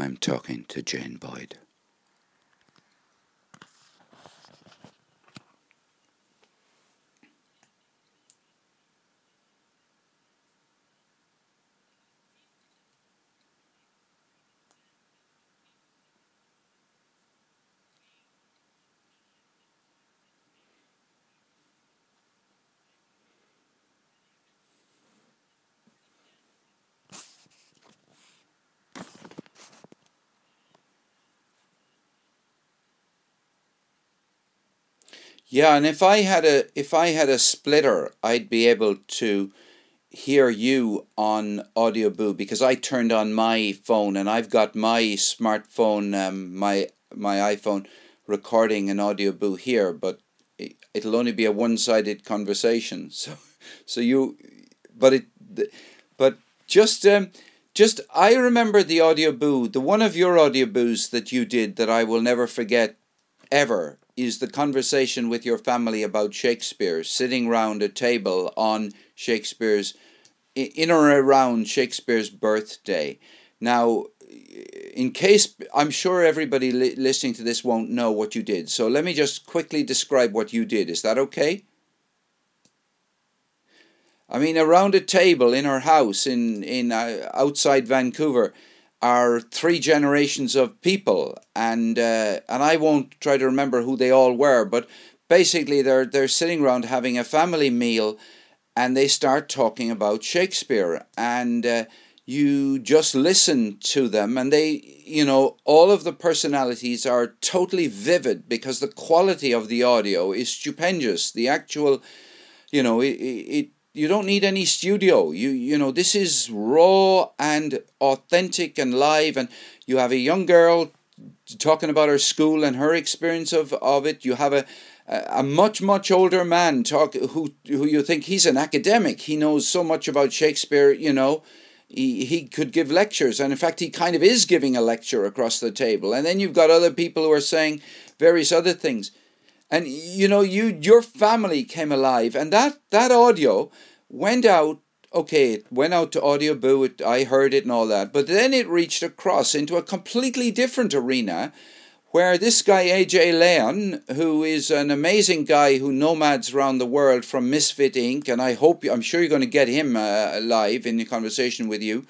I'm talking to Jane Boyd. Yeah, and if I had a splitter, I'd be able to hear you on Audioboo because I turned on my phone and I've got my smartphone, my iPhone, recording an Audioboo here, but it'll only be a one-sided conversation. So you, but it, but just I remember the Audioboo, the one of your Audioboos that you did that I will never forget ever is the conversation with your family about Shakespeare, sitting round a table on Shakespeare's, in or around Shakespeare's birthday. Now, in case, I'm sure everybody listening to this won't know what you did, so let me just quickly describe what you did. Is that okay? I mean, around a table in her house in outside Vancouver are three generations of people, and I won't try to remember who they all were, but basically they're sitting around having a family meal, and they start talking about Shakespeare, and you just listen to them, and all of the personalities are totally vivid because the quality of the audio is stupendous. The actual, it you don't need any studio. This is raw and authentic and live, and you have a young girl talking about her school and her experience of it. You have a much older man who you think he's an academic. He knows so much about Shakespeare. He could give lectures, and in fact he kind of is giving a lecture across the table. And then you've got other people who are saying various other things. And your family came alive, and that audio went out. Okay, it went out to Audioboo. I heard it and all that, but then it reached across into a completely different arena, where this guy AJ Leon, who is an amazing guy who nomads around the world from Misfit Inc., and I'm sure you're going to get him live in the conversation with you.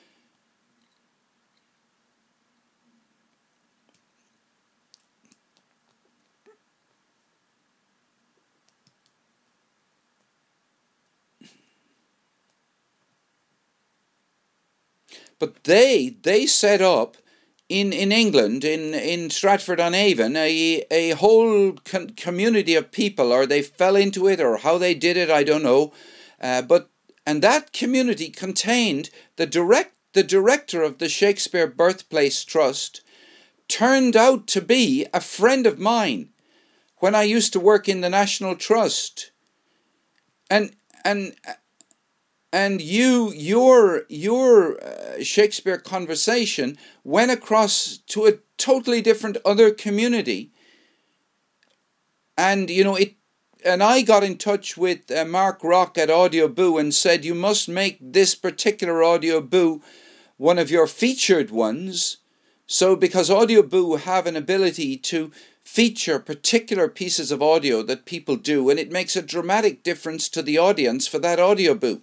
But they set up in England, in Stratford-on-Avon, a whole community of people, or they fell into it, or how they did it, I don't know. And that community contained the director of the Shakespeare Birthplace Trust turned out to be a friend of mine when I used to work in the National Trust. And your Shakespeare conversation went across to a totally different other community, and and I got in touch with Mark Rock at Audioboo and said, you must make this particular Audioboo one of your featured ones. So because Audioboo have an ability to feature particular pieces of audio that people do, and it makes a dramatic difference to the audience for that Audioboo.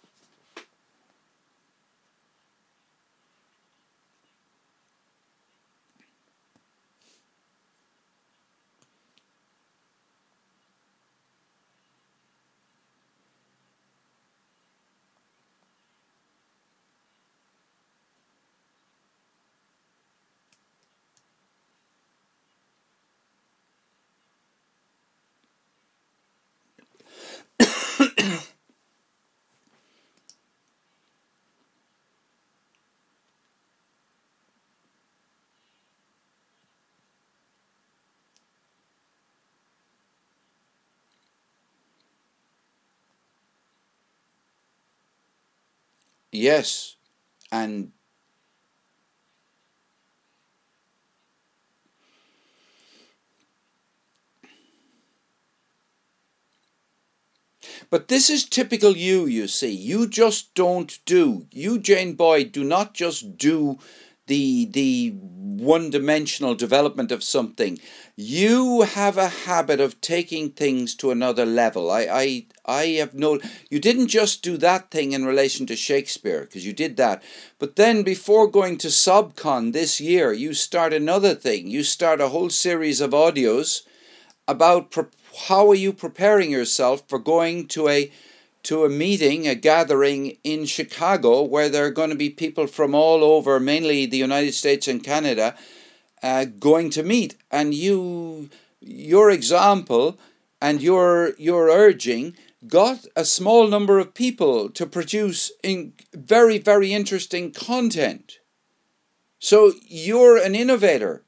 Yes, and but this is typical you see. You just don't do. You, Jane Boyd, do not just do the one-dimensional development of something. You have a habit of taking things to another level. I have no. You didn't just do that thing in relation to Shakespeare, because you did that, but then before going to SobCon this year, you start another thing. You start a whole series of audios about how are you preparing yourself for going to a meeting, a gathering in Chicago, where there are going to be people from all over, mainly the United States and Canada, going to meet. And your example and your urging got a small number of people to produce very, very interesting content. So you're an innovator.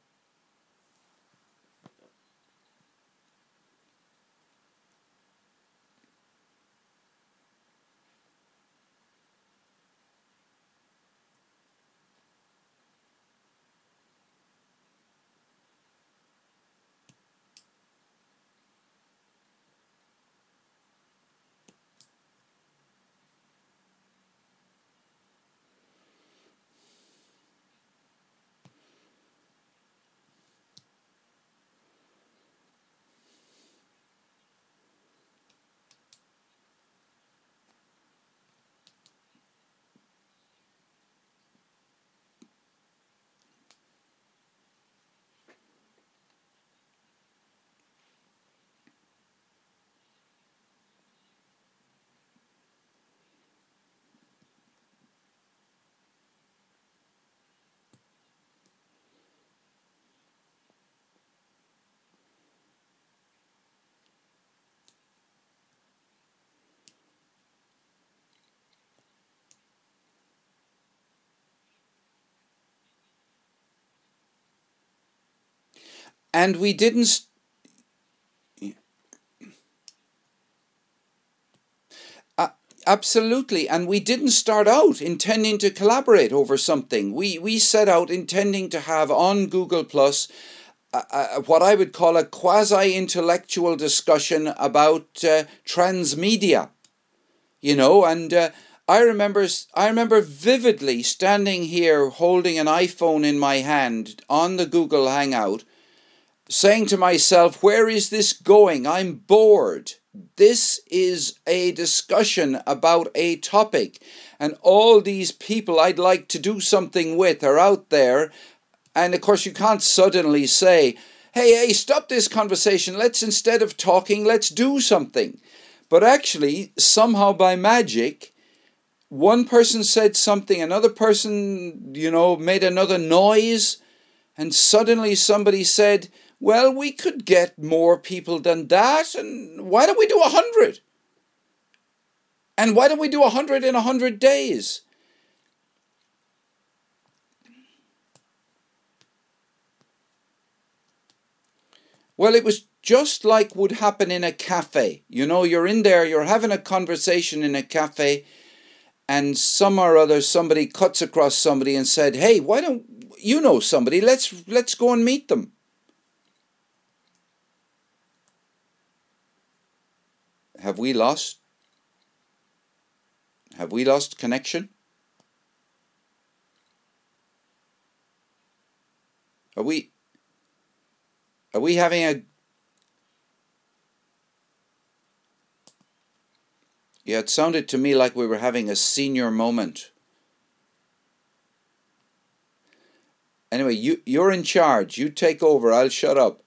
And we didn't. Absolutely, and we didn't start out intending to collaborate over something. We set out intending to have on Google Plus what I would call a quasi-intellectual discussion about transmedia, and I remember vividly standing here holding an iPhone in my hand on the Google Hangout, saying to myself, where is this going? I'm bored. This is a discussion about a topic, and all these people I'd like to do something with are out there. And of course, you can't suddenly say, hey, stop this conversation. Instead of talking, let's do something. But actually, somehow by magic, one person said something, another person, made another noise, and suddenly somebody said, well, we could get more people than that, and why don't we do 100? And why don't we do 100 in 100 days? Well, it was just like would happen in a cafe. You're in there, you're having a conversation in a cafe, and some or other, somebody cuts across somebody and said, hey, why don't you know somebody? Let's go and meet them. Have we lost connection? Are we having a... Yeah, it sounded to me like we were having a senior moment. Anyway, you're in charge. You take over. I'll shut up.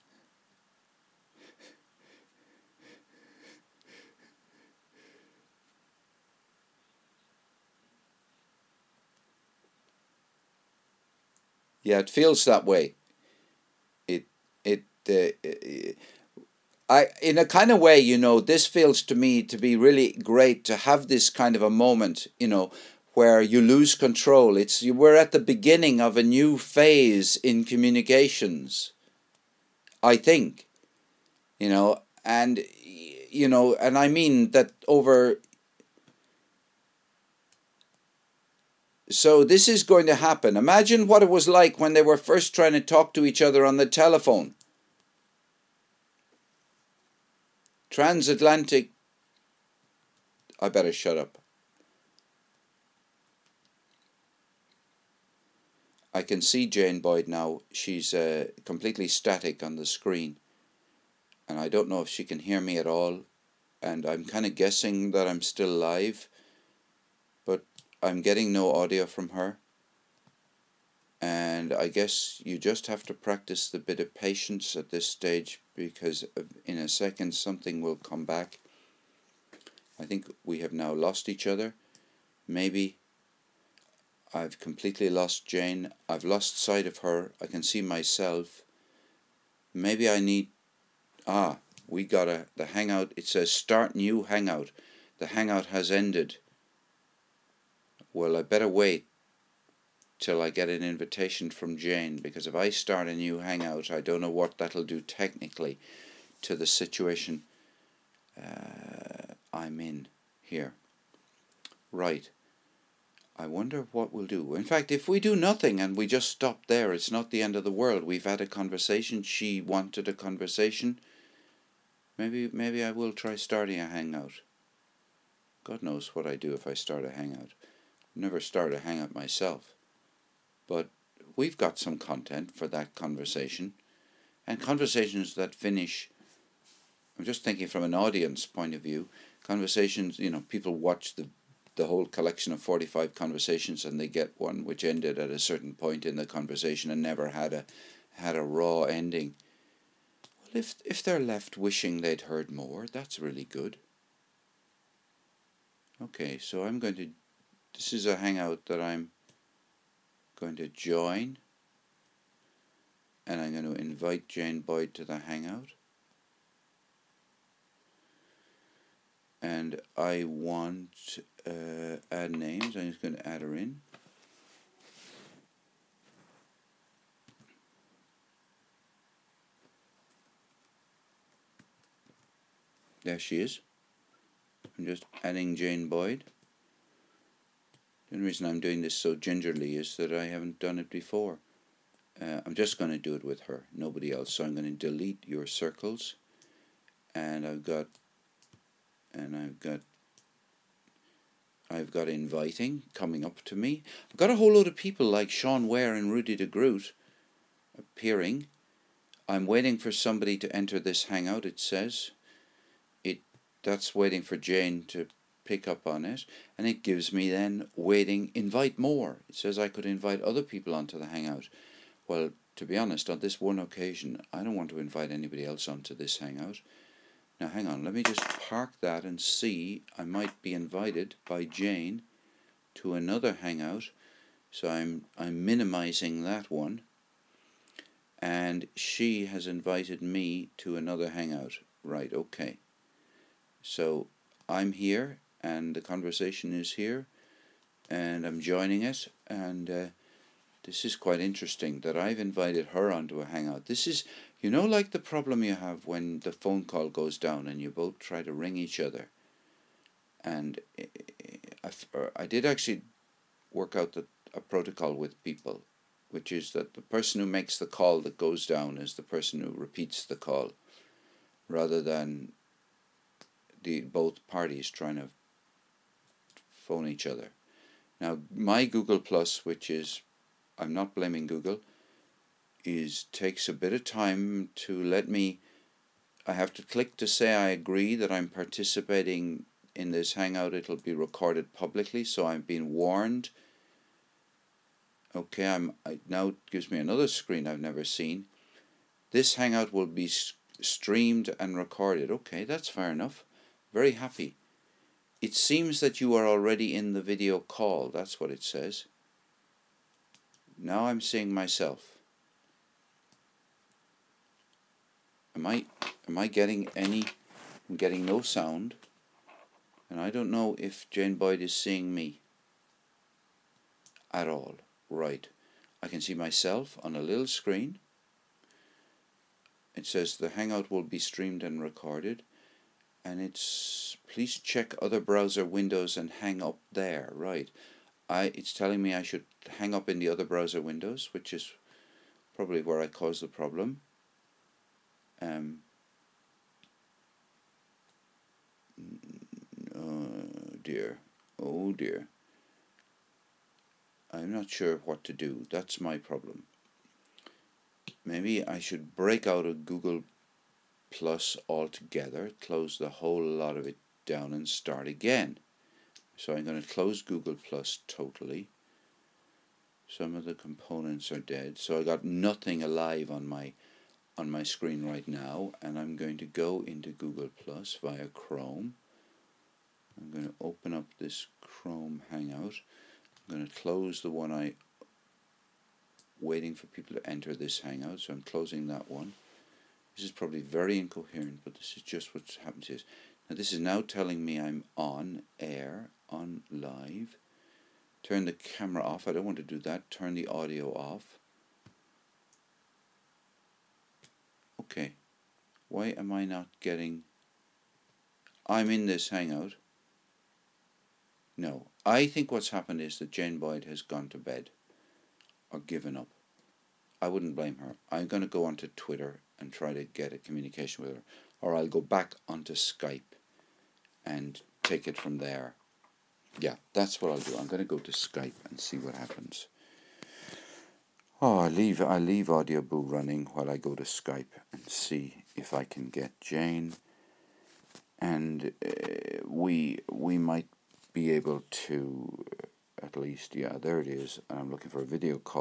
Yeah, it feels that way. In a kind of way, this feels to me to be really great to have this kind of a moment, where you lose control. We're at the beginning of a new phase in communications, I think, and I mean that over. So this is going to happen. Imagine what it was like when they were first trying to talk to each other on the telephone. Transatlantic... I better shut up. I can see Jane Boyd now. She's completely static on the screen, and I don't know if she can hear me at all, and I'm kind of guessing that I'm still live, but I'm getting no audio from her. And I guess you just have to practice the bit of patience at this stage, because in a second something will come back. I think we have now lost each other. Maybe I've completely lost Jane. I've lost sight of her. I can see myself. Maybe I need... we got the Hangout. It says start new Hangout. The Hangout has ended. Well, I better wait till I get an invitation from Jane, because if I start a new Hangout, I don't know what that'll do technically to the situation I'm in here. Right. I wonder what we'll do. In fact, if we do nothing and we just stop there, it's not the end of the world. We've had a conversation. She wanted a conversation. Maybe I will try starting a Hangout. God knows what I do if I start a Hangout. Never start a Hangout myself. But we've got some content for that conversation. And conversations that finish... I'm just thinking from an audience point of view. Conversations, people watch the whole collection of 45 conversations, and they get one which ended at a certain point in the conversation and never had a raw ending. Well, if they're left wishing they'd heard more, that's really good. Okay, so this is a Hangout that I'm going to join, and I'm going to invite Jane Boyd to the Hangout. And I want add names. I'm just going to add her in. There she is. I'm just adding Jane Boyd. The only reason I'm doing this so gingerly is that I haven't done it before. I'm just going to do it with her, nobody else. So I'm going to delete your circles, and I've got inviting coming up to me. I've got a whole load of people like Sean Ware and Rudy de Groot appearing. I'm waiting for somebody to enter this Hangout, it says. That's waiting for Jane to pick up on it, and it gives me then waiting, invite more. It says I could invite other people onto the Hangout. Well, to be honest, on this one occasion, I don't want to invite anybody else onto this Hangout. Now hang on, let me just park that and see. I might be invited by Jane to another Hangout, so I'm minimizing that one, and she has invited me to another Hangout. Right, okay. So I'm here, and the conversation is here, and I'm joining it, and this is quite interesting that I've invited her onto a Hangout. This is, like the problem you have when the phone call goes down and you both try to ring each other. And I did actually work out a protocol with people, which is that the person who makes the call that goes down is the person who repeats the call, rather than both parties trying to phone each other. Now, my Google Plus, which is, I'm not blaming Google, takes a bit of time to let me... I have to click to say I agree that I'm participating in this Hangout. It'll be recorded publicly, so I'm being warned. Okay, now it gives me another screen I've never seen. This Hangout will be streamed and recorded. Okay, that's fair enough. Very happy. It seems that you are already in the video call. That's what it says. Now I'm seeing myself. Am I getting any? I'm getting no sound, and I don't know if Jane Boyd is seeing me at all. Right. I can see myself on a little screen. It says the Hangout will be streamed and recorded, and it's please check other browser windows and hang up there. Right. It's telling me I should hang up in the other browser windows, which is probably where I caused the problem. Oh dear. I'm not sure what to do. That's my problem. Maybe I should break out of Google Plus altogether, close the whole lot of it down and start again. So I'm going to close Google Plus totally. Some of the components are dead, so I got nothing alive on my screen right now, and I'm going to go into Google Plus via Chrome. I'm going to open up this Chrome Hangout. I'm going to close the one I waiting for people to enter this Hangout, so I'm closing that one. This is probably very incoherent, but this is just what happens here. Now this is now telling me I'm on air, on live. Turn the camera off. I don't want to do that. Turn the audio off. Okay. Why am I not getting... I'm in this Hangout. No. I think what's happened is that Jane Boyd has gone to bed or given up. I wouldn't blame her. I'm going to go onto Twitter and try to get a communication with her. Or I'll go back onto Skype and take it from there. Yeah, that's what I'll do. I'm going to go to Skype and see what happens. Oh, I'll leave Audioboo running while I go to Skype and see if I can get Jane. And we might be able to, at least, yeah, there it is. And I'm looking for a video call.